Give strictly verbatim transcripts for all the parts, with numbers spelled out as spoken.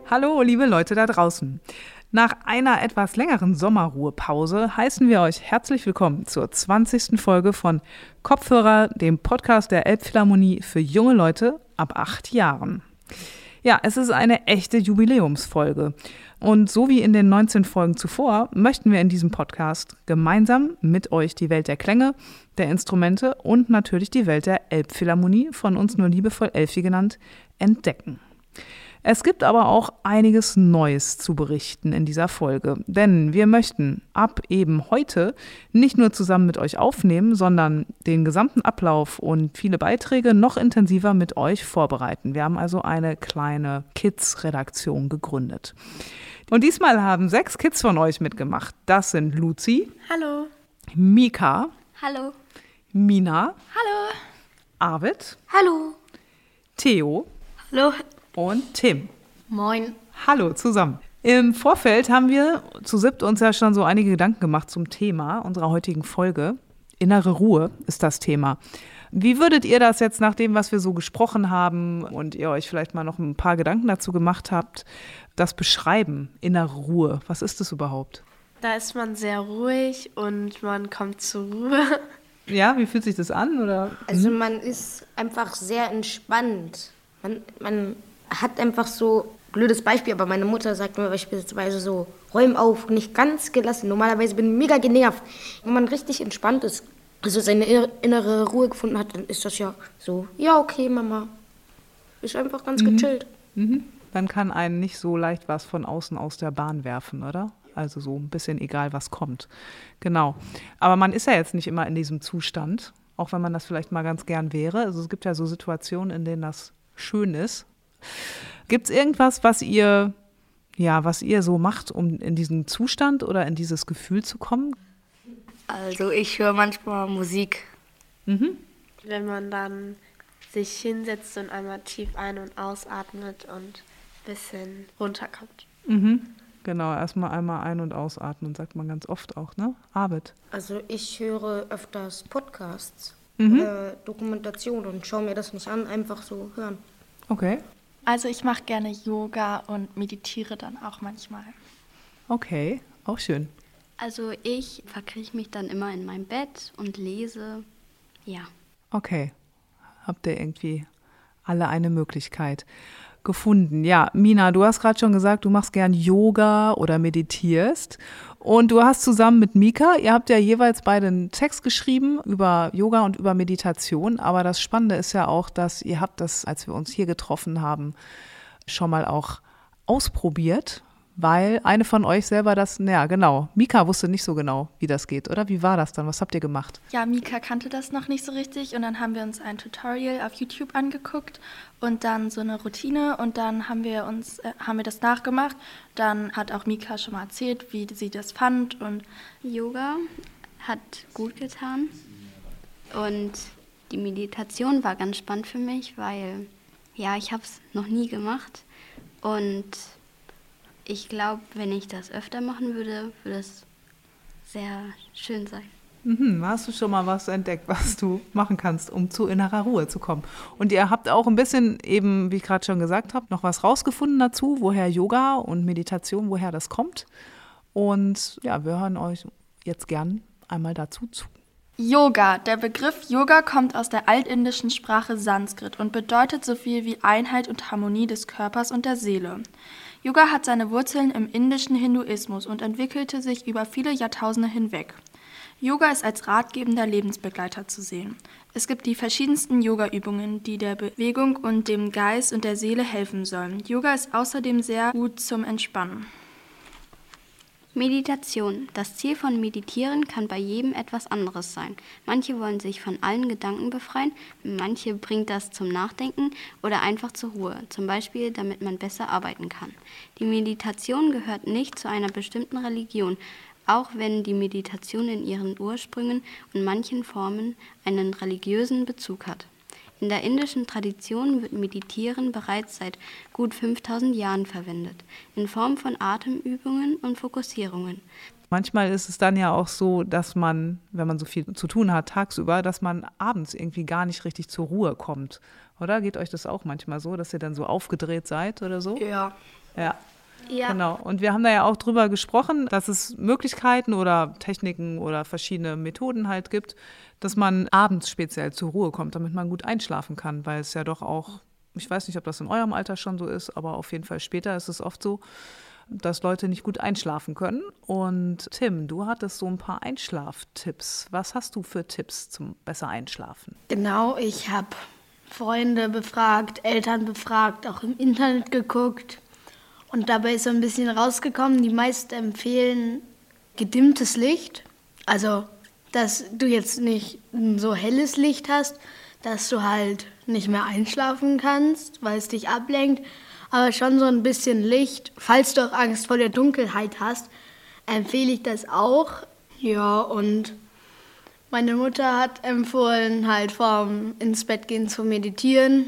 Hallo, liebe Leute da draußen. Nach einer etwas längeren Sommerruhepause heißen wir euch herzlich willkommen zur zwanzigsten Folge von Kopfhörer, dem Podcast der Elbphilharmonie für junge Leute ab acht Jahren. Ja, es ist eine echte Jubiläumsfolge. Und so wie in den neunzehn Folgen zuvor, möchten wir in diesem Podcast gemeinsam mit euch die Welt der Klänge, der Instrumente und natürlich die Welt der Elbphilharmonie, von uns nur liebevoll Elfi genannt, entdecken. Es gibt aber auch einiges Neues zu berichten in dieser Folge, denn wir möchten ab eben heute nicht nur zusammen mit euch aufnehmen, sondern den gesamten Ablauf und viele Beiträge noch intensiver mit euch vorbereiten. Wir haben also eine kleine Kids-Redaktion gegründet. Und diesmal haben sechs Kids von euch mitgemacht. Das sind Luzi. Hallo. Mika. Hallo. Mina. Hallo. Arvid. Hallo. Theo. Hallo. Und Tim. Moin. Hallo zusammen. Im Vorfeld haben wir zu siebt uns ja schon so einige Gedanken gemacht zum Thema unserer heutigen Folge. Innere Ruhe ist das Thema. Wie würdet ihr das jetzt nach dem, was wir so gesprochen haben und ihr euch vielleicht mal noch ein paar Gedanken dazu gemacht habt, das beschreiben? Innere Ruhe, was ist das überhaupt? Da ist man sehr ruhig und man kommt zur Ruhe. Ja, wie fühlt sich das an? Oder? Also man ist einfach sehr entspannt. Man, man hat einfach so, blödes Beispiel, aber meine Mutter sagt mir beispielsweise so, räum auf, nicht ganz gelassen. Normalerweise bin ich mega genervt. Wenn man richtig entspannt ist, also seine innere Ruhe gefunden hat, dann ist das ja so, ja okay Mama, ist einfach ganz Mhm. gechillt. Mhm. Dann kann einen nicht so leicht was von außen aus der Bahn werfen, oder? Also so ein bisschen egal, was kommt. Genau. Aber man ist ja jetzt nicht immer in diesem Zustand, auch wenn man das vielleicht mal ganz gern wäre. Also es gibt ja so Situationen, in denen das schön ist. Gibt es irgendwas, was ihr, ja, was ihr so macht, um in diesen Zustand oder in dieses Gefühl zu kommen? Also ich höre manchmal Musik. Mhm. Wenn man dann sich hinsetzt und einmal tief ein- und ausatmet und ein bisschen runterkommt. Mhm. Genau, erstmal einmal ein- und ausatmen, sagt man ganz oft auch, ne? Arvid. Also ich höre öfters Podcasts, Mhm. äh, Dokumentation und schaue mir das nicht an, einfach so hören. Okay. Also ich mache gerne Yoga und meditiere dann auch manchmal. Okay, auch schön. Also ich verkrieche mich dann immer in mein Bett und lese. Ja. Okay. Habt ihr irgendwie alle eine Möglichkeit gefunden? Ja, Mina, du hast gerade schon gesagt, du machst gern Yoga oder meditierst. Und du hast zusammen mit Mika, ihr habt ja jeweils beide einen Text geschrieben über Yoga und über Meditation. Aber das Spannende ist ja auch, dass ihr habt das, als wir uns hier getroffen haben, schon mal auch ausprobiert. Weil eine von euch selber das, naja, genau, Mika wusste nicht so genau, wie das geht, oder? Wie war das dann? Was habt ihr gemacht? Ja, Mika kannte das noch nicht so richtig und dann haben wir uns ein Tutorial auf YouTube angeguckt und dann so eine Routine und dann haben wir uns, äh, haben wir das nachgemacht. Dann hat auch Mika schon mal erzählt, wie sie das fand und Yoga hat gut getan und die Meditation war ganz spannend für mich, weil ja, ich habe es noch nie gemacht und ich glaube, wenn ich das öfter machen würde, würde es sehr schön sein. Mhm, hast du schon mal was entdeckt, was du machen kannst, um zu innerer Ruhe zu kommen? Und ihr habt auch ein bisschen eben, wie ich gerade schon gesagt habe, noch was rausgefunden dazu, woher Yoga und Meditation, woher das kommt. Und ja, wir hören euch jetzt gern einmal dazu zu. Yoga. Der Begriff Yoga kommt aus der altindischen Sprache Sanskrit und bedeutet so viel wie Einheit und Harmonie des Körpers und der Seele. Yoga hat seine Wurzeln im indischen Hinduismus und entwickelte sich über viele Jahrtausende hinweg. Yoga ist als ratgebender Lebensbegleiter zu sehen. Es gibt die verschiedensten Yoga-Übungen, die der Bewegung und dem Geist und der Seele helfen sollen. Yoga ist außerdem sehr gut zum Entspannen. Meditation. Das Ziel von Meditieren kann bei jedem etwas anderes sein. Manche wollen sich von allen Gedanken befreien, manche bringt das zum Nachdenken oder einfach zur Ruhe, zum Beispiel, damit man besser arbeiten kann. Die Meditation gehört nicht zu einer bestimmten Religion, auch wenn die Meditation in ihren Ursprüngen und manchen Formen einen religiösen Bezug hat. In der indischen Tradition wird Meditieren bereits seit gut fünftausend Jahren verwendet, in Form von Atemübungen und Fokussierungen. Manchmal ist es dann ja auch so, dass man, wenn man so viel zu tun hat tagsüber, dass man abends irgendwie gar nicht richtig zur Ruhe kommt. Oder geht euch das auch manchmal so, dass ihr dann so aufgedreht seid oder so? Ja, Ja. Ja. Genau. Und wir haben da ja auch drüber gesprochen, dass es Möglichkeiten oder Techniken oder verschiedene Methoden halt gibt, dass man abends speziell zur Ruhe kommt, damit man gut einschlafen kann, weil es ja doch auch, ich weiß nicht, ob das in eurem Alter schon so ist, aber auf jeden Fall später ist es oft so, dass Leute nicht gut einschlafen können. Und Tim, du hattest so ein paar Einschlaftipps. Was hast du für Tipps zum besser Einschlafen? Genau, ich habe Freunde befragt, Eltern befragt, auch im Internet geguckt. Und dabei ist so ein bisschen rausgekommen, die meisten empfehlen gedimmtes Licht. Also, dass du jetzt nicht ein so helles Licht hast, dass du halt nicht mehr einschlafen kannst, weil es dich ablenkt. Aber schon so ein bisschen Licht. Falls du auch Angst vor der Dunkelheit hast, empfehle ich das auch. Ja, und meine Mutter hat empfohlen, halt vorm ins Bett gehen zu meditieren.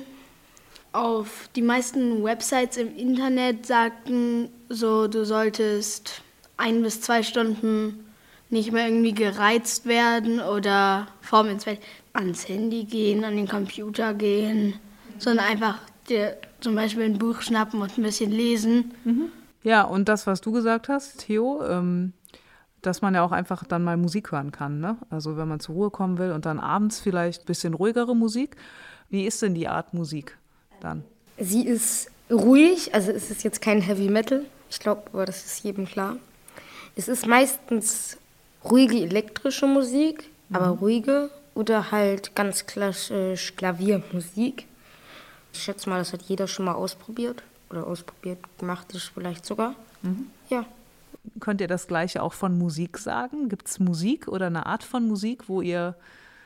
Auf die meisten Websites im Internet sagten so, du solltest ein bis zwei Stunden nicht mehr irgendwie gereizt werden oder vorm ins Bett ans Handy gehen, an den Computer gehen, sondern einfach dir zum Beispiel ein Buch schnappen und ein bisschen lesen. Mhm. Ja, und das, was du gesagt hast, Theo, ähm, dass man ja auch einfach dann mal Musik hören kann, ne? Also wenn man zur Ruhe kommen will und dann abends vielleicht ein bisschen ruhigere Musik. Wie ist denn die Art Musik dann? Sie ist ruhig, also es ist jetzt kein Heavy Metal. Ich glaube, aber das ist jedem klar. Es ist meistens ruhige elektrische Musik, mhm. aber ruhige oder halt ganz klassisch Klaviermusik. Ich schätze mal, das hat jeder schon mal ausprobiert oder ausprobiert gemacht, ist vielleicht sogar. Mhm. Ja. Könnt ihr das Gleiche auch von Musik sagen? Gibt es Musik oder eine Art von Musik, wo ihr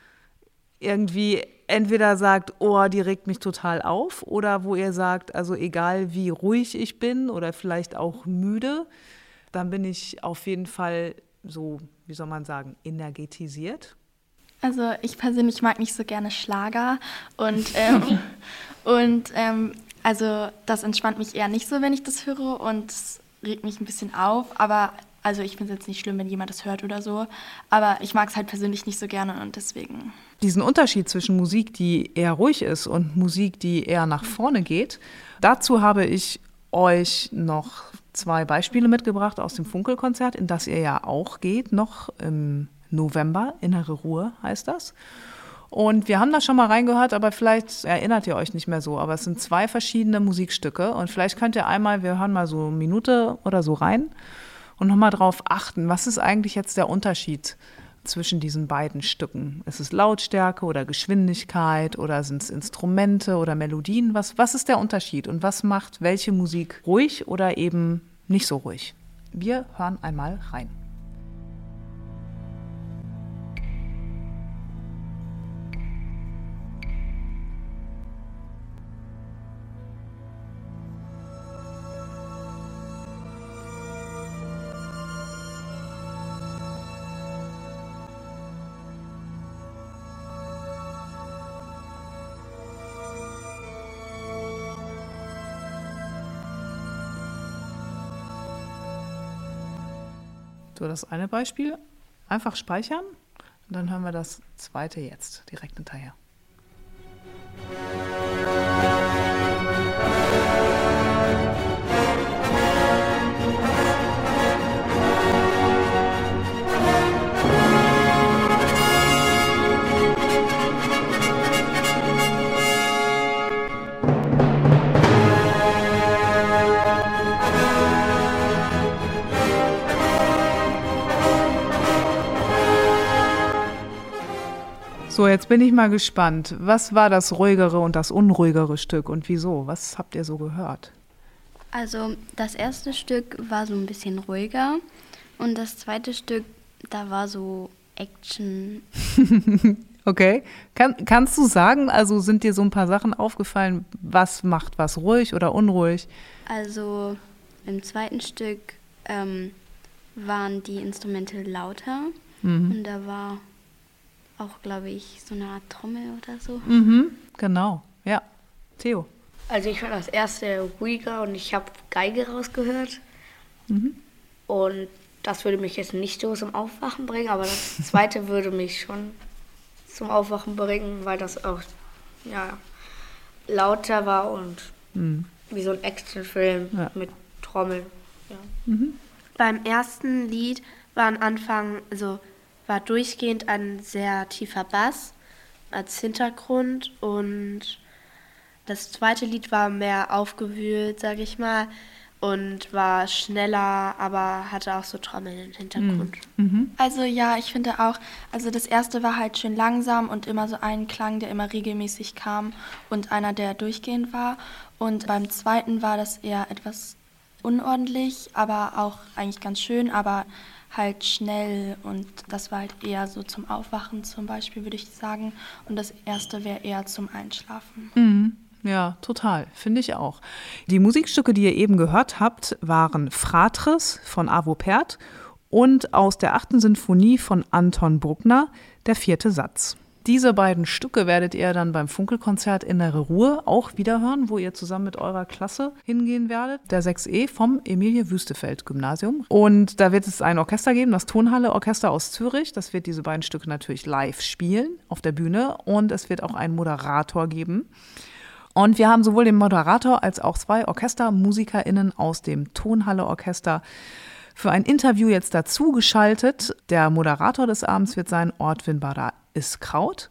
irgendwie entweder sagt, oh, die regt mich total auf, oder wo ihr sagt, also egal wie ruhig ich bin oder vielleicht auch müde, dann bin ich auf jeden Fall so, wie soll man sagen, energetisiert? Also ich persönlich mag nicht so gerne Schlager und, ähm, und ähm, also das entspannt mich eher nicht so, wenn ich das höre, und es regt mich ein bisschen auf, aber also ich finde es jetzt nicht schlimm, wenn jemand das hört oder so, aber ich mag es halt persönlich nicht so gerne und deswegen. Diesen Unterschied zwischen Musik, die eher ruhig ist, und Musik, die eher nach vorne geht, dazu habe ich euch noch zwei Beispiele mitgebracht aus dem Funkelkonzert, in das ihr ja auch geht, noch im November. Innere Ruhe heißt das. Und wir haben da schon mal reingehört, aber vielleicht erinnert ihr euch nicht mehr so. Aber es sind zwei verschiedene Musikstücke und vielleicht könnt ihr einmal, wir hören mal so eine Minute oder so rein und nochmal drauf achten, was ist eigentlich jetzt der Unterschied zwischen diesen beiden Stücken? Ist es Lautstärke oder Geschwindigkeit oder sind es Instrumente oder Melodien? Was, was ist der Unterschied und was macht welche Musik ruhig oder eben nicht so ruhig? Wir hören einmal rein. So, das eine Beispiel. Einfach speichern und dann hören wir das zweite jetzt direkt hinterher. So, jetzt bin ich mal gespannt. Was war das ruhigere und das unruhigere Stück und wieso? Was habt ihr so gehört? Also das erste Stück war so ein bisschen ruhiger und das zweite Stück, da war so Action. Okay. Kann, kannst du sagen, also sind dir so ein paar Sachen aufgefallen, was macht was ruhig oder unruhig? Also im zweiten Stück ähm, waren die Instrumente lauter mhm. und da war auch, glaube ich, so eine Art Trommel oder so. Mhm, genau, ja. Theo? Also ich fand das erste ruhiger und ich habe Geige rausgehört. Mhm. Und das würde mich jetzt nicht so zum Aufwachen bringen, aber das zweite würde mich schon zum Aufwachen bringen, weil das auch ja, lauter war und mhm. wie so ein Actionfilm ja. mit Trommel. Ja. Mhm. Beim ersten Lied war am Anfang, also war durchgehend ein sehr tiefer Bass als Hintergrund und das zweite Lied war mehr aufgewühlt, sag ich mal, und war schneller, aber hatte auch so Trommeln im Hintergrund. Mhm. Also ja, ich finde auch, also das erste war halt schön langsam und immer so ein Klang, der immer regelmäßig kam und einer, der durchgehend war. Und beim zweiten war das eher etwas unordentlich, aber auch eigentlich ganz schön, aber halt schnell und das war halt eher so zum Aufwachen zum Beispiel, würde ich sagen. Und das erste wäre eher zum Einschlafen. Mhm. Ja, total, finde ich auch. Die Musikstücke, die ihr eben gehört habt, waren Fratres von Arvo Pärt und aus der achten Sinfonie von Anton Bruckner, der vierte Satz. Diese beiden Stücke werdet ihr dann beim Funkelkonzert Innere Ruhe auch wieder hören, wo ihr zusammen mit eurer Klasse hingehen werdet, der sechs E vom Emilie-Wüstefeld-Gymnasium. Und da wird es ein Orchester geben, das Tonhalle-Orchester aus Zürich. Das wird diese beiden Stücke natürlich live spielen auf der Bühne und es wird auch einen Moderator geben. Und wir haben sowohl den Moderator als auch zwei OrchestermusikerInnen aus dem Tonhalle-Orchester für ein Interview jetzt dazu geschaltet. Der Moderator des Abends wird sein Ortwin Bada-Iskraut.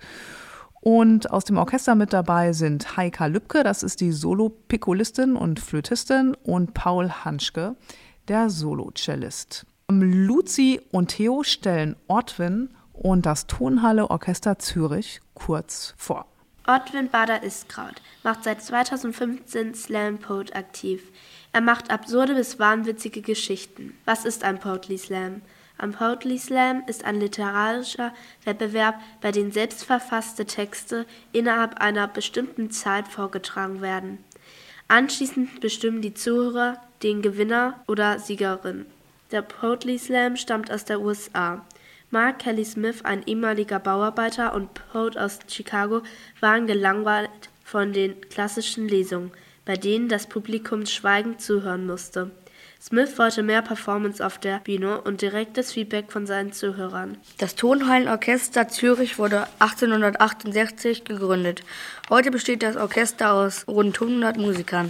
Und aus dem Orchester mit dabei sind Heika Lübke, das ist die Solo-Piccolistin und Flötistin, und Paul Hanschke, der Solo-Cellist. Luzi und Theo stellen Ortwin und das Tonhalle-Orchester Zürich kurz vor. Ortwin Bada-Iskraut macht seit zweitausendfünfzehn Slam Poet aktiv. Er macht absurde bis wahnwitzige Geschichten. Was ist ein Poetry Slam? Ein Poetry Slam ist ein literarischer Wettbewerb, bei dem selbstverfasste Texte innerhalb einer bestimmten Zeit vorgetragen werden. Anschließend bestimmen die Zuhörer den Gewinner oder Siegerin. Der Poetry Slam stammt aus der U S A. Mark Kelly Smith, ein ehemaliger Bauarbeiter und Poet aus Chicago, waren gelangweilt von den klassischen Lesungen, bei denen das Publikum schweigend zuhören musste. Smith wollte mehr Performance auf der Bühne und direktes Feedback von seinen Zuhörern. Das Tonhallenorchester Zürich wurde achtzehnhundertachtundsechzig gegründet. Heute besteht das Orchester aus rund hundert Musikern.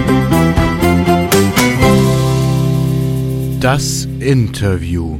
Das Interview.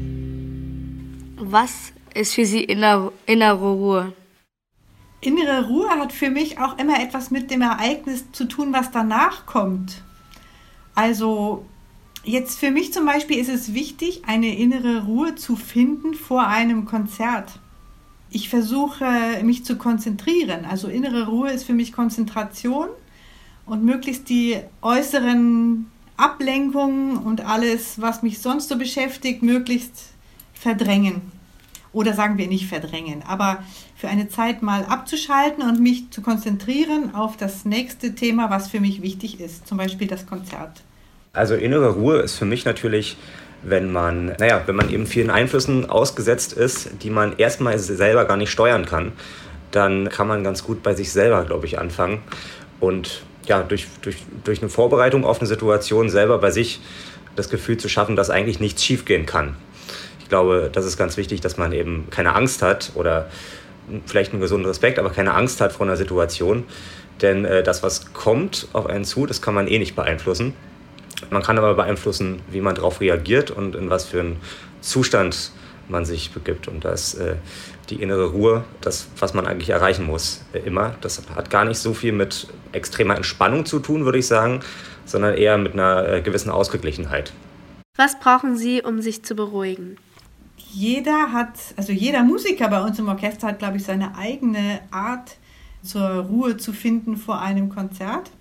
Was ist für Sie innere, innere Ruhe? Innere Ruhe hat für mich auch immer etwas mit dem Ereignis zu tun, was danach kommt. Also jetzt für mich zum Beispiel ist es wichtig, eine innere Ruhe zu finden vor einem Konzert. Ich versuche, mich zu konzentrieren. Also innere Ruhe ist für mich Konzentration und möglichst die äußeren Ablenkungen und alles, was mich sonst so beschäftigt, möglichst verdrängen. Oder sagen wir nicht verdrängen, aber für eine Zeit mal abzuschalten und mich zu konzentrieren auf das nächste Thema, was für mich wichtig ist, zum Beispiel das Konzert. Also innere Ruhe ist für mich natürlich, wenn man, naja, wenn man eben vielen Einflüssen ausgesetzt ist, die man erstmal selber gar nicht steuern kann, dann kann man ganz gut bei sich selber, glaube ich, anfangen und ja, durch, durch, durch eine Vorbereitung auf eine Situation selber bei sich das Gefühl zu schaffen, dass eigentlich nichts schiefgehen kann. Ich glaube, das ist ganz wichtig, dass man eben keine Angst hat oder vielleicht einen gesunden Respekt, aber keine Angst hat vor einer Situation. Denn äh, das, was kommt auf einen zu, das kann man eh nicht beeinflussen. Man kann aber beeinflussen, wie man darauf reagiert und in was für einen Zustand man sich begibt. Und da ist äh, die innere Ruhe das, was man eigentlich erreichen muss, äh, immer. Das hat gar nicht so viel mit extremer Entspannung zu tun, würde ich sagen, sondern eher mit einer äh, gewissen Ausgeglichenheit. Was brauchen Sie, um sich zu beruhigen? Jeder hat, also jeder Musiker bei uns im Orchester hat, glaube ich, seine eigene Art, zur Ruhe zu finden vor einem Konzert.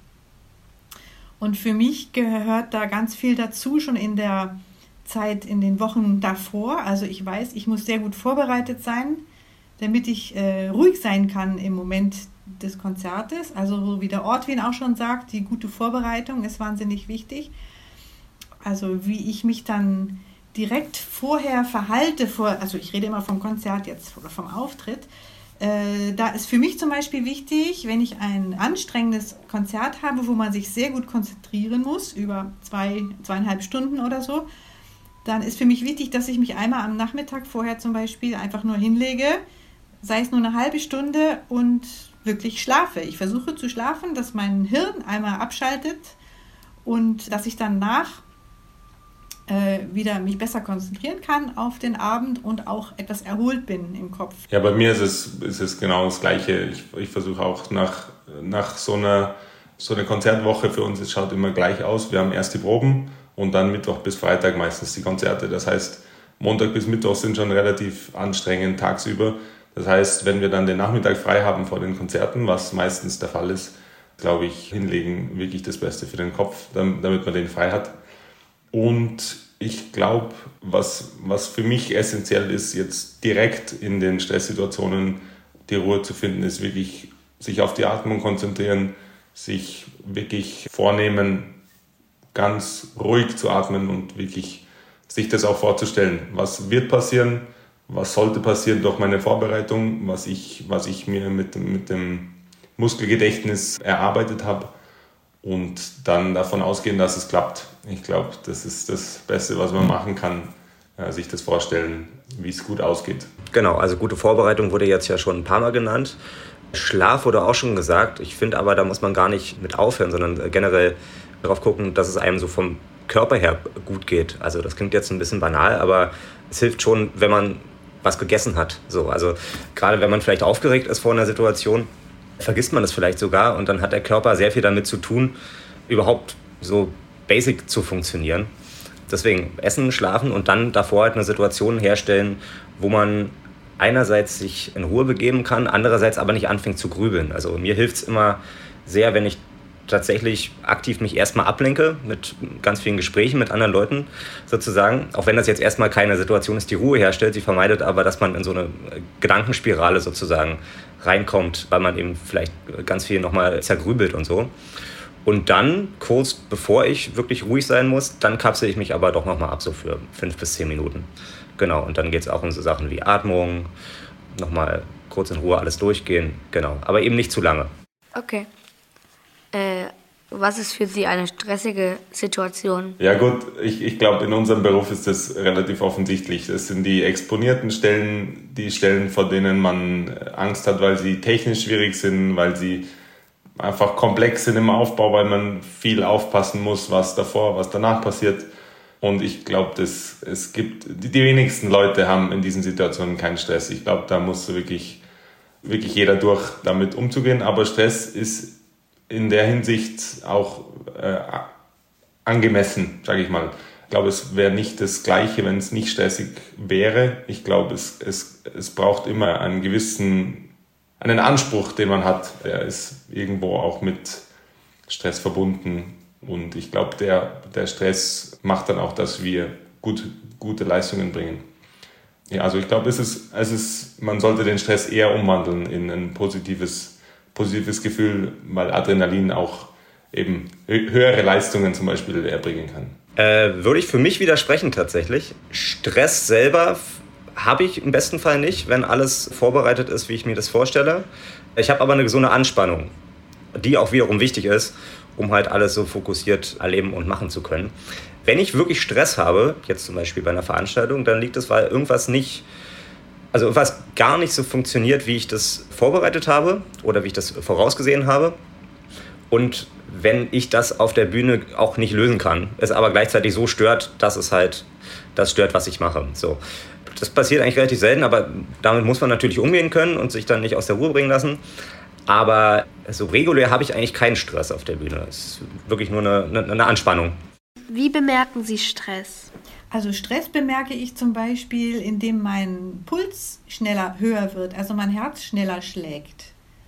Und für mich gehört da ganz viel dazu, schon in der Zeit, in den Wochen davor. Also ich weiß, ich muss sehr gut vorbereitet sein, damit ich äh, ruhig sein kann im Moment des Konzertes. Also wie der Ortwin auch schon sagt, die gute Vorbereitung ist wahnsinnig wichtig. Also wie ich mich dann direkt vorher verhalte, vor, also ich rede immer vom Konzert jetzt oder vom Auftritt, äh, da ist für mich zum Beispiel wichtig, wenn ich ein anstrengendes Konzert habe, wo man sich sehr gut konzentrieren muss, über zwei, zweieinhalb Stunden oder so, dann ist für mich wichtig, dass ich mich einmal am Nachmittag vorher zum Beispiel einfach nur hinlege, sei es nur eine halbe Stunde und wirklich schlafe. Ich versuche zu schlafen, dass mein Hirn einmal abschaltet und dass ich danach äh, wieder mich besser konzentrieren kann auf den Abend und auch etwas erholt bin im Kopf. Ja, bei mir ist es, ist es genau das Gleiche. Ich, ich versuche auch nach, nach so einer, so einer Konzertwoche, für uns, es schaut immer gleich aus. Wir haben erst die Proben und dann Mittwoch bis Freitag meistens die Konzerte. Das heißt, Montag bis Mittwoch sind schon relativ anstrengend tagsüber. Das heißt, wenn wir dann den Nachmittag frei haben vor den Konzerten, was meistens der Fall ist, glaube ich, hinlegen wirklich das Beste für den Kopf, damit man den frei hat. Und ich glaube, was, was für mich essentiell ist, jetzt direkt in den Stresssituationen die Ruhe zu finden, ist wirklich sich auf die Atmung konzentrieren, sich wirklich vornehmen, ganz ruhig zu atmen und wirklich sich das auch vorzustellen. Was wird passieren? Was sollte passieren durch meine Vorbereitung? Was ich, was ich mir mit, mit dem Muskelgedächtnis erarbeitet habe? Und dann davon ausgehen, dass es klappt. Ich glaube, das ist das Beste, was man machen kann, sich das vorstellen, wie es gut ausgeht. Genau, also gute Vorbereitung wurde jetzt ja schon ein paar Mal genannt. Schlaf wurde auch schon gesagt. Ich finde aber, da muss man gar nicht mit aufhören, sondern generell darauf gucken, dass es einem so vom Körper her gut geht. Also das klingt jetzt ein bisschen banal, aber es hilft schon, wenn man was gegessen hat. So, also gerade wenn man vielleicht aufgeregt ist vor einer Situation, vergisst man das vielleicht sogar und dann hat der Körper sehr viel damit zu tun, überhaupt so basic zu funktionieren. Deswegen essen, schlafen und dann davor halt eine Situation herstellen, wo man einerseits sich in Ruhe begeben kann, andererseits aber nicht anfängt zu grübeln. Also mir hilft es immer sehr, wenn ich tatsächlich aktiv mich erstmal ablenke mit ganz vielen Gesprächen mit anderen Leuten sozusagen, auch wenn das jetzt erstmal keine Situation ist, die Ruhe herstellt, sie vermeidet aber, dass man in so eine Gedankenspirale sozusagen reinkommt, weil man eben vielleicht ganz viel nochmal zergrübelt und so. Und dann, kurz bevor ich wirklich ruhig sein muss, dann kapsel ich mich aber doch nochmal ab, so für fünf bis zehn Minuten. Genau, und dann geht es auch um so Sachen wie Atmung, nochmal kurz in Ruhe alles durchgehen, genau, aber eben nicht zu lange. Okay. Äh, was ist für Sie eine stressige Situation? Ja gut, ich, ich glaube, in unserem Beruf ist das relativ offensichtlich. Das sind die exponierten Stellen, die Stellen, vor denen man Angst hat, weil sie technisch schwierig sind, weil sie einfach komplex sind im Aufbau, weil man viel aufpassen muss, was davor, was danach passiert. Und ich glaube, es gibt, die wenigsten Leute haben in diesen Situationen keinen Stress. Ich glaube, da muss wirklich, wirklich jeder durch, damit umzugehen. Aber Stress ist in der Hinsicht auch äh, angemessen, sage ich mal. Ich glaube, es wäre nicht das Gleiche, wenn es nicht stressig wäre. Ich glaube, es, es, es braucht immer einen gewissen, einen Anspruch, den man hat. Der ist irgendwo auch mit Stress verbunden. Und ich glaube, der, der Stress macht dann auch, dass wir gut, gute Leistungen bringen. Ja, also ich glaube, es ist, es ist, man sollte den Stress eher umwandeln in ein positives positives Gefühl, weil Adrenalin auch eben höhere Leistungen zum Beispiel erbringen kann. Äh, würde ich für mich widersprechen tatsächlich. Stress selber habe ich im besten Fall nicht, wenn alles vorbereitet ist, wie ich mir das vorstelle. Ich habe aber eine gesunde Anspannung, die auch wiederum wichtig ist, um halt alles so fokussiert erleben und machen zu können. Wenn ich wirklich Stress habe, jetzt zum Beispiel bei einer Veranstaltung, dann liegt es, weil irgendwas nicht Also was gar nicht so funktioniert, wie ich das vorbereitet habe oder wie ich das vorausgesehen habe. Und wenn ich das auf der Bühne auch nicht lösen kann, es aber gleichzeitig so stört, dass es halt das stört, was ich mache. So. Das passiert eigentlich relativ selten, aber damit muss man natürlich umgehen können und sich dann nicht aus der Ruhe bringen lassen. Aber so regulär habe ich eigentlich keinen Stress auf der Bühne. Es ist wirklich nur eine, eine, eine Anspannung. Wie bemerken Sie Stress? Also Stress bemerke ich zum Beispiel, indem mein Puls schneller höher wird, also mein Herz schneller schlägt.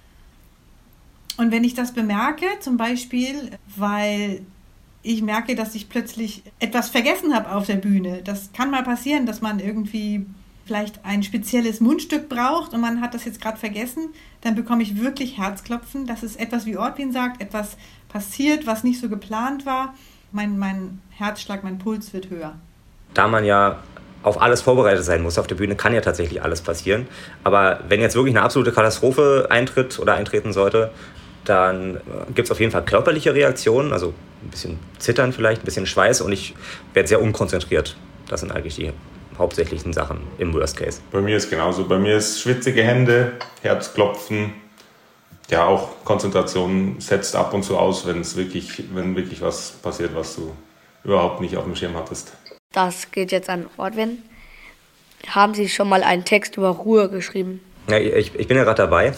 Und wenn ich das bemerke, zum Beispiel, weil ich merke, dass ich plötzlich etwas vergessen habe auf der Bühne. Das kann mal passieren, dass man irgendwie vielleicht ein spezielles Mundstück braucht und man hat das jetzt gerade vergessen. Dann bekomme ich wirklich Herzklopfen. Das ist etwas, wie Ortwin sagt, etwas passiert, was nicht so geplant war. Mein, mein Herzschlag, mein Puls wird höher. Da man ja auf alles vorbereitet sein muss auf der Bühne, kann ja tatsächlich alles passieren. Aber wenn jetzt wirklich eine absolute Katastrophe eintritt oder eintreten sollte, dann gibt es auf jeden Fall körperliche Reaktionen, also ein bisschen Zittern vielleicht, ein bisschen Schweiß und ich werde sehr unkonzentriert. Das sind eigentlich die hauptsächlichen Sachen im Worst Case. Bei mir ist genauso. Bei mir ist schwitzige Hände, Herzklopfen, ja auch Konzentration setzt ab und zu aus, wenn es wirklich, wenn wirklich was passiert, was du überhaupt nicht auf dem Schirm hattest. Das geht jetzt an Ortwin. Haben Sie schon mal einen Text über Ruhe geschrieben? Ja, ich, ich bin ja gerade dabei.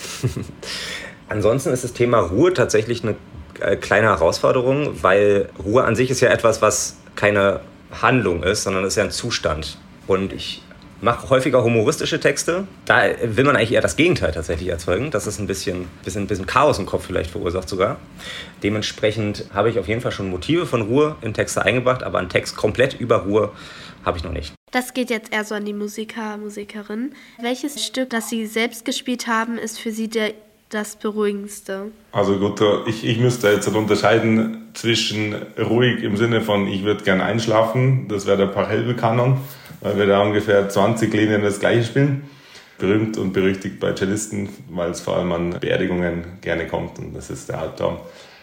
Ansonsten ist das Thema Ruhe tatsächlich eine äh, kleine Herausforderung, weil Ruhe an sich ist ja etwas, was keine Handlung ist, sondern ist ja ein Zustand. Und ich mache häufiger humoristische Texte. Da will man eigentlich eher das Gegenteil tatsächlich erzeugen, dass es ein bisschen, bisschen, bisschen Chaos im Kopf vielleicht verursacht sogar. Dementsprechend habe ich auf jeden Fall schon Motive von Ruhe in Texte eingebracht, aber einen Text komplett über Ruhe habe ich noch nicht. Das geht jetzt eher so an die Musiker, Musikerin. Welches Stück, das Sie selbst gespielt haben, ist für Sie der, das beruhigendste? Also gut, ich, ich müsste jetzt unterscheiden zwischen ruhig im Sinne von ich würde gern einschlafen, das wäre der Pachelbel-Kanon, weil wir da ungefähr zwanzig Linien das Gleiche spielen. Berühmt und berüchtigt bei Cellisten, weil es vor allem an Beerdigungen gerne kommt und das ist der Albtraum.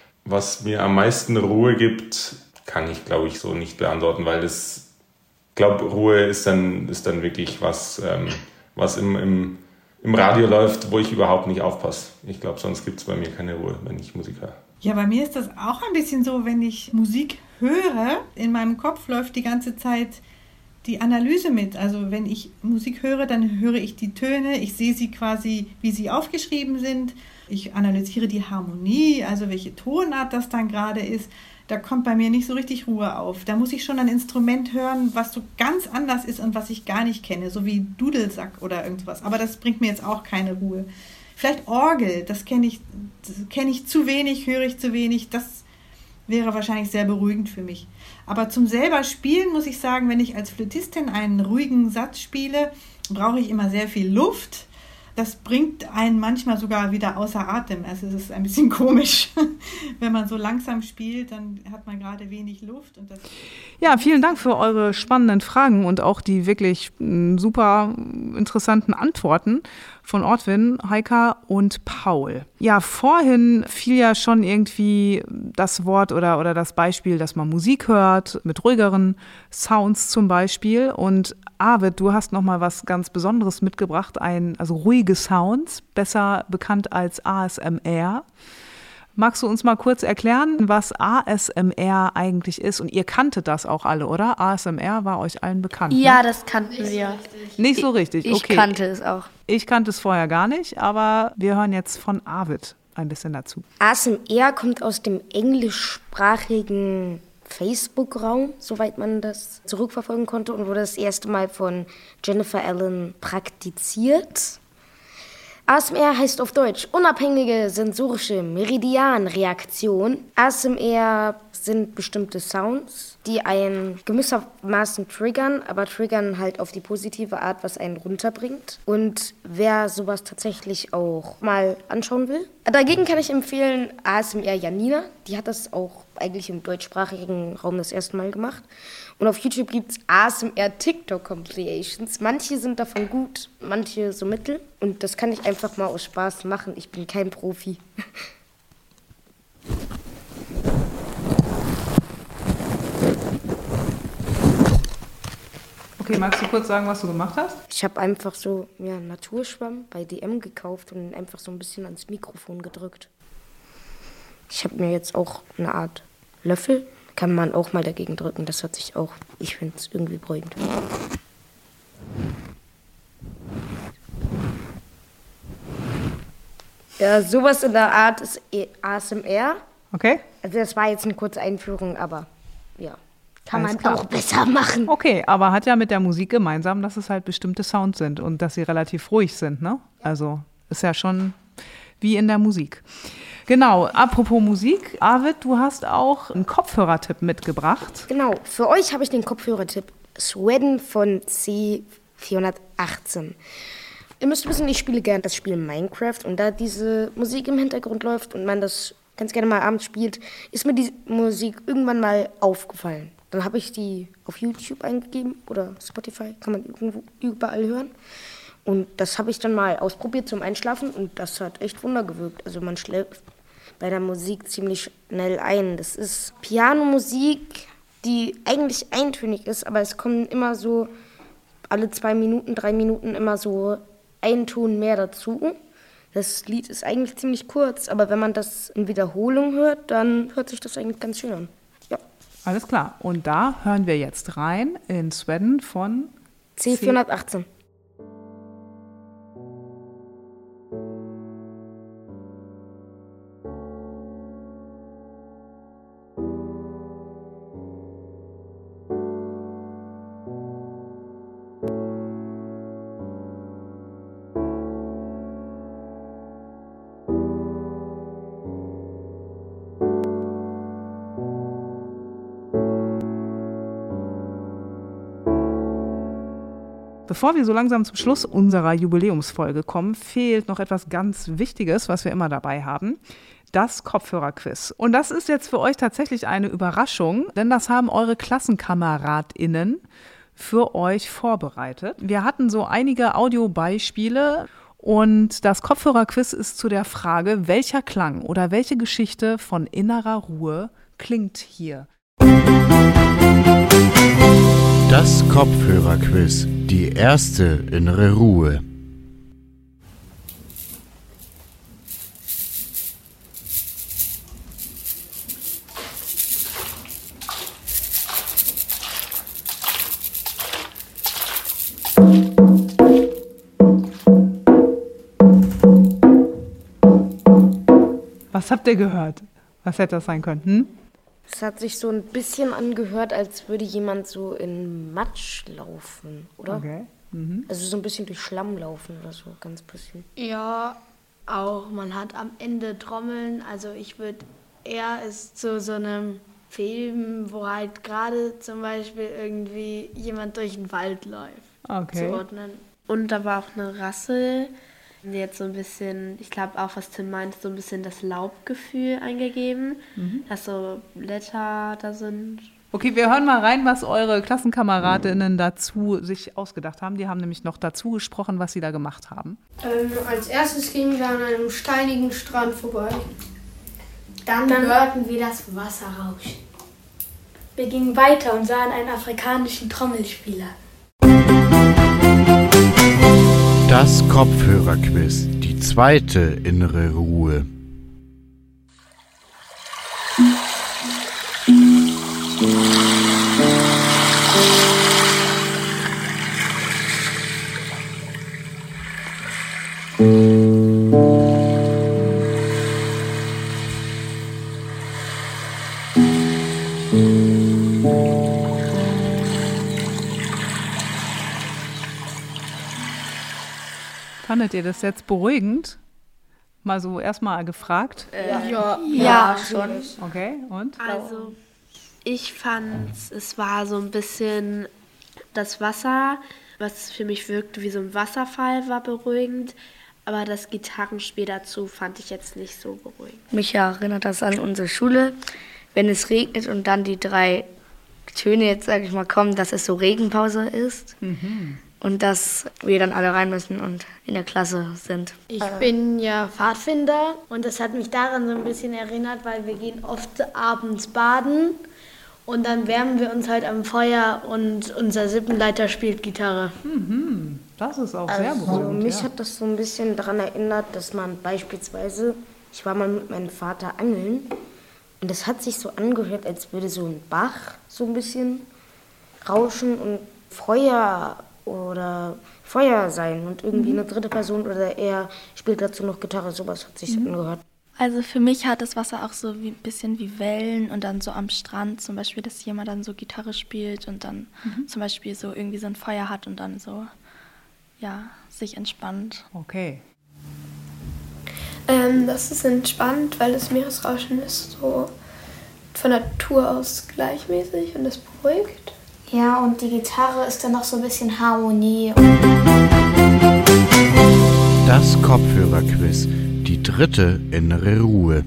Was mir am meisten Ruhe gibt, kann ich glaube ich so nicht beantworten, weil das Ich glaube, Ruhe ist dann, ist dann wirklich was, ähm, was im, im, im Radio läuft, wo ich überhaupt nicht aufpasse. Ich glaube, sonst gibt es bei mir keine Ruhe, wenn ich Musik höre. Ja, bei mir ist das auch ein bisschen so, wenn ich Musik höre, in meinem Kopf läuft die ganze Zeit die Analyse mit. Also wenn ich Musik höre, dann höre ich die Töne, ich sehe sie quasi, wie sie aufgeschrieben sind. Ich analysiere die Harmonie, also welche Tonart das dann gerade ist. Da kommt bei mir nicht so richtig Ruhe auf. Da muss ich schon ein Instrument hören, was so ganz anders ist und was ich gar nicht kenne, so wie Dudelsack oder irgendwas. Aber das bringt mir jetzt auch keine Ruhe. Vielleicht Orgel, das kenne ich, das kenne ich zu wenig, höre ich zu wenig. Das wäre wahrscheinlich sehr beruhigend für mich. Aber zum selber Spielen muss ich sagen, wenn ich als Flötistin einen ruhigen Satz spiele, brauche ich immer sehr viel Luft. Das bringt einen manchmal sogar wieder außer Atem. Also es ist ein bisschen komisch. Wenn man so langsam spielt, dann hat man gerade wenig Luft. Und das ja, vielen Dank für eure spannenden Fragen und auch die wirklich super interessanten Antworten von Ortwin, Heika und Paul. Ja, vorhin fiel ja schon irgendwie das Wort oder, oder das Beispiel, dass man Musik hört, mit ruhigeren Sounds zum Beispiel. Und Arvid, du hast noch mal was ganz Besonderes mitgebracht, ein, also ruhige Sounds, besser bekannt als A S M R. Magst du uns mal kurz erklären, was A S M R eigentlich ist? Und ihr kanntet das auch alle, oder? A S M R war euch allen bekannt. Ja, ne? das kannten wir. Nicht so richtig, Ich okay. kannte es auch. Ich kannte es vorher gar nicht, aber wir hören jetzt von Arvid ein bisschen dazu. A S M R kommt aus dem englischsprachigen Facebook-Raum, soweit man das zurückverfolgen konnte, und wurde das erste Mal von Jennifer Allen praktiziert. A S M R heißt auf Deutsch unabhängige sensorische Meridianreaktion. A S M R sind bestimmte Sounds, die einen gewissermaßen triggern, aber triggern halt auf die positive Art, was einen runterbringt. Und wer sowas tatsächlich auch mal anschauen will, dagegen kann ich empfehlen A S M R Janina. Die hat das auch eigentlich im deutschsprachigen Raum das erste Mal gemacht. Und auf YouTube gibt es A S M R TikTok-Compilations. Manche sind davon gut, manche so mittel. Und das kann ich einfach mal aus Spaß machen. Ich bin kein Profi. Okay, magst du kurz sagen, was du gemacht hast? Ich habe einfach so ja, einen Naturschwamm bei D M gekauft und ihn einfach so ein bisschen ans Mikrofon gedrückt. Ich habe mir jetzt auch eine Art Löffel, kann man auch mal dagegen drücken. Das hört sich auch, ich finde es irgendwie beruhigend. Ja, sowas in der Art ist A S M R. Okay. Also das war jetzt eine kurze Einführung, aber ja, kann Alles man klar. auch besser machen. Okay, aber hat ja mit der Musik gemeinsam, dass es halt bestimmte Sounds sind und dass sie relativ ruhig sind, ne? Also ist ja schon wie in der Musik. Genau, apropos Musik, Arvid, du hast auch einen Kopfhörertipp mitgebracht. Genau, für euch habe ich den Kopfhörertipp Sweden von C vierhundertachtzehn. Ihr müsst wissen, ich spiele gerne das Spiel Minecraft und da diese Musik im Hintergrund läuft und man das ganz gerne mal abends spielt, ist mir die Musik irgendwann mal aufgefallen. Dann habe ich die auf YouTube eingegeben oder Spotify, kann man irgendwo überall hören. Und das habe ich dann mal ausprobiert zum Einschlafen und das hat echt Wunder gewirkt. Also man schläft bei der Musik ziemlich schnell ein. Das ist Pianomusik, die eigentlich eintönig ist, aber es kommen immer so alle zwei Minuten, drei Minuten immer so ein Ton mehr dazu. Das Lied ist eigentlich ziemlich kurz, aber wenn man das in Wiederholung hört, dann hört sich das eigentlich ganz schön an. Ja. Alles klar. Und da hören wir jetzt rein in Sweden von C vierhundertachtzehn. Bevor wir so langsam zum Schluss unserer Jubiläumsfolge kommen, fehlt noch etwas ganz Wichtiges, was wir immer dabei haben. Das Kopfhörerquiz. Und das ist jetzt für euch tatsächlich eine Überraschung, denn das haben eure KlassenkameradInnen für euch vorbereitet. Wir hatten so einige Audiobeispiele und das Kopfhörerquiz ist zu der Frage, welcher Klang oder welche Geschichte von innerer Ruhe klingt hier? Das Kopfhörerquiz. Die erste innere Ruhe. Was habt ihr gehört? Was hätte das sein können? Hm? Es hat sich so ein bisschen angehört, als würde jemand so in Matsch laufen, oder? Okay. Mhm. Also so ein bisschen durch Schlamm laufen oder so, ganz bisschen. Ja, auch. Man hat am Ende Trommeln. Also ich würde eher es zu so einem Film, wo halt gerade zum Beispiel irgendwie jemand durch den Wald läuft, Okay. zuordnen. Und da war auch eine Rassel, die jetzt so ein bisschen, ich glaube auch, was Tim meint, so ein bisschen das Laubgefühl eingegeben, Mhm. dass so Blätter da sind. Okay, wir hören mal rein, was eure KlassenkameradInnen dazu sich ausgedacht haben. Die haben nämlich noch dazu gesprochen, was sie da gemacht haben. Ähm, als erstes gingen wir an einem steinigen Strand vorbei. Dann, Dann hörten wir das Wasser rauschen. Wir gingen weiter und sahen einen afrikanischen Trommelspieler. Das Kopfhörerquiz. Die zweite innere Ruhe. Fandet ihr das jetzt beruhigend? Mal so erstmal gefragt. Äh, Ja, ja, schon. Okay, und? Also, ich fand, es war so ein bisschen das Wasser, was für mich wirkte wie so ein Wasserfall, war beruhigend. Aber das Gitarrenspiel dazu fand ich jetzt nicht so beruhigend. Mich erinnert das an unsere Schule, wenn es regnet und dann die drei Töne jetzt, sag ich mal, kommen, dass es so Regenpause ist. Mhm. Und dass wir dann alle rein müssen und in der Klasse sind. Ich bin ja Pfadfinder und das hat mich daran so ein bisschen erinnert, weil wir gehen oft abends baden und dann wärmen wir uns halt am Feuer und unser Sippenleiter spielt Gitarre. Mhm. Das ist auch sehr Also beruhigend. mich Ja. hat das so ein bisschen daran erinnert, dass man beispielsweise, ich war mal mit meinem Vater angeln und es hat sich so angehört, als würde so ein Bach so ein bisschen rauschen und Feuer oder Feuer sein und irgendwie eine dritte Person oder er spielt dazu noch Gitarre, sowas hat sich angehört. Also für mich hat das Wasser auch so ein bisschen wie Wellen und dann so am Strand zum Beispiel, dass jemand dann so Gitarre spielt und dann zum Beispiel so irgendwie so ein Feuer hat und dann so, ja, sich entspannt. Okay. Ähm, das ist entspannt, weil das Meeresrauschen ist so von Natur aus gleichmäßig und das beruhigt. Ja, und die Gitarre ist dann noch so ein bisschen Harmonie. Das Kopfhörerquiz. Die dritte innere Ruhe.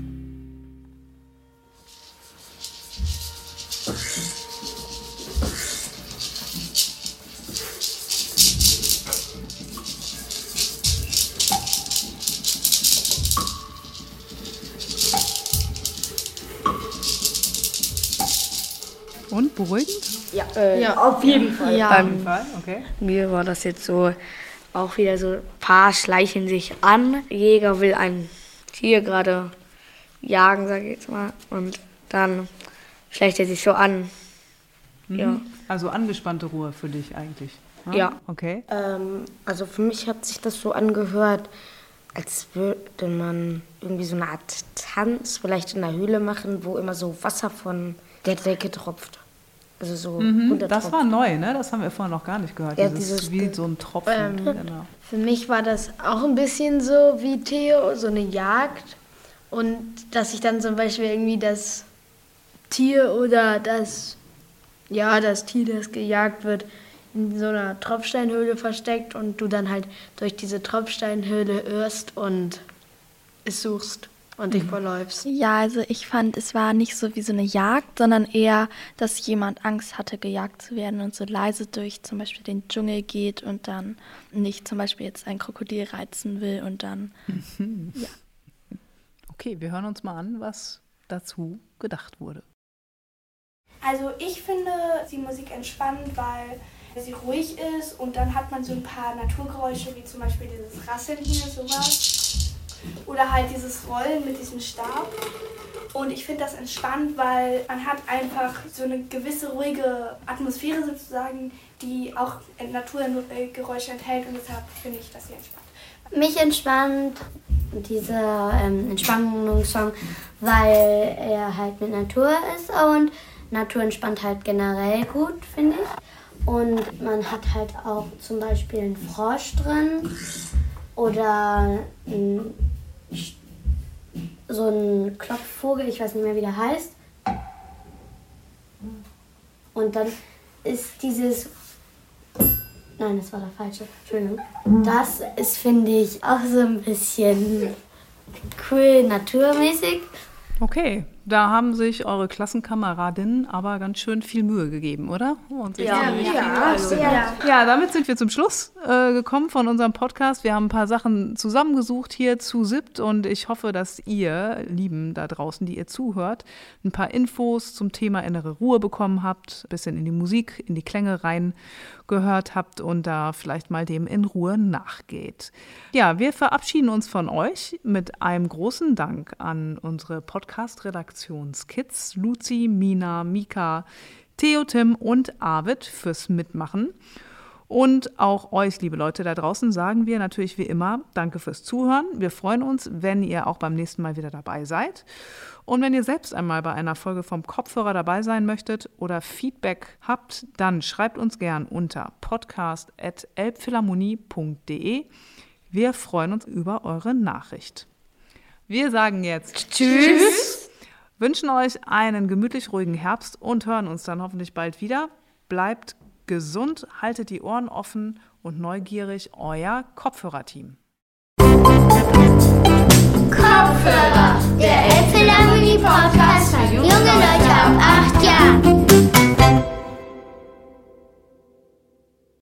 Und beruhigend? Ja, äh, ja, auf jeden Fall. Ja, auf jeden Fall, okay. Mir war das jetzt so, auch wieder so, ein paar schleichen sich an. Jäger will ein Tier gerade jagen, sag ich jetzt mal. Und dann schleicht er sich so an. Mhm. Ja. Also angespannte Ruhe für dich eigentlich. Ne? Ja. Okay. Ähm, also für mich hat sich das so angehört, als würde man irgendwie so eine Art Tanz vielleicht in der Höhle machen, wo immer so Wasser von der Decke tropft. Also so Mhm, das war neu, ne? Das haben wir vorher noch gar nicht gehört. Ja, dieses, dieses wie so ein Tropfen. Ähm, genau. Für mich war das auch ein bisschen so wie Theo, so eine Jagd. Und dass sich dann zum Beispiel irgendwie das Tier oder das, ja, das Tier, das gejagt wird, in so einer Tropfsteinhöhle versteckt und du dann halt durch diese Tropfsteinhöhle irrst und es suchst und dich verläufst. Ja, also ich fand, es war nicht so wie so eine Jagd, sondern eher, dass jemand Angst hatte, gejagt zu werden und so leise durch zum Beispiel den Dschungel geht und dann nicht zum Beispiel jetzt ein Krokodil reizen will und dann, Mhm. ja. Okay, wir hören uns mal an, was dazu gedacht wurde. Also ich finde die Musik entspannend, weil sie ruhig ist und dann hat man so ein paar Naturgeräusche, wie zum Beispiel dieses Rasseln hier, sowas. Oder halt dieses Rollen mit diesem Stab. Und ich finde das entspannt, weil man hat einfach so eine gewisse ruhige Atmosphäre sozusagen, die auch Naturgeräusche enthält und deshalb finde ich das hier entspannt. Mich entspannt dieser ähm, Entspannungssong, weil er halt mit Natur ist und Natur entspannt halt generell gut, finde ich. Und man hat halt auch zum Beispiel einen Frosch drin oder ein, so einen Klopfvogel, ich weiß nicht mehr, wie der heißt. Und dann ist dieses... Nein, das war der falsche. Entschuldigung. Das ist, finde ich, auch so ein bisschen cool, naturmäßig. Okay, da haben sich eure Klassenkameradinnen aber ganz schön viel Mühe gegeben, oder? Und sich Ja, ziemlich ja, viel also, ausgedacht. ja. Ja, damit sind wir zum Schluss äh, gekommen von unserem Podcast. Wir haben ein paar Sachen zusammengesucht hier zu siebt und ich hoffe, dass ihr, Lieben da draußen, die ihr zuhört, ein paar Infos zum Thema innere Ruhe bekommen habt, ein bisschen in die Musik, in die Klänge rein gehört habt und da vielleicht mal dem in Ruhe nachgeht. Ja, wir verabschieden uns von euch mit einem großen Dank an unsere Podcast-Redaktionskids Luzi, Mina, Mika, Theo, Tim und Arvid fürs Mitmachen. Und auch euch, liebe Leute da draußen, sagen wir natürlich wie immer Danke fürs Zuhören. Wir freuen uns, wenn ihr auch beim nächsten Mal wieder dabei seid. Und wenn ihr selbst einmal bei einer Folge vom Kopfhörer dabei sein möchtet oder Feedback habt, dann schreibt uns gern unter podcast at elbphilharmonie punkt de. Wir freuen uns über eure Nachricht. Wir sagen jetzt Tschüss, wünschen euch einen gemütlich ruhigen Herbst und hören uns dann hoffentlich bald wieder. Bleibt gesund, haltet die Ohren offen und neugierig, euer Kopfhörerteam. Kopfhörer, der